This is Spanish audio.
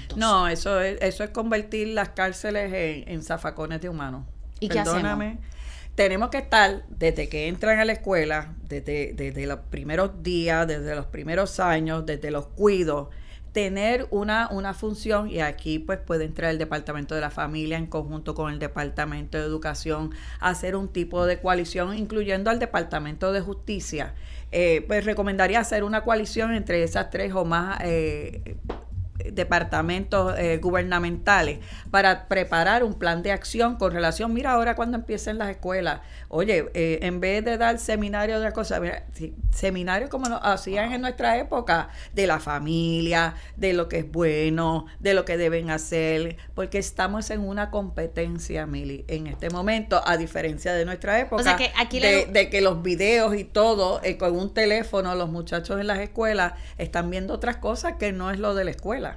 adultos. No, eso es convertir las cárceles en zafacones de humanos. ¿Y qué hacemos? Tenemos que estar, desde que entran a la escuela, desde los primeros días, desde los primeros años, desde los cuidos, tener una función, y aquí pues puede entrar el Departamento de la Familia en conjunto con el Departamento de Educación, hacer un tipo de coalición, incluyendo al Departamento de Justicia. Pues recomendaría hacer una coalición entre esas tres o más departamentos gubernamentales para preparar un plan de acción con relación, mira ahora cuando empiecen las escuelas, oye, en vez de dar seminarios de cosas, mira, seminarios como lo hacían en nuestra época, de la familia, de lo que es bueno, de lo que deben hacer, porque estamos en una competencia, Mili, en este momento, a diferencia de nuestra época, o sea que aquí de que los videos y todo, con un teléfono, los muchachos en las escuelas están viendo otras cosas que no es lo de la escuela.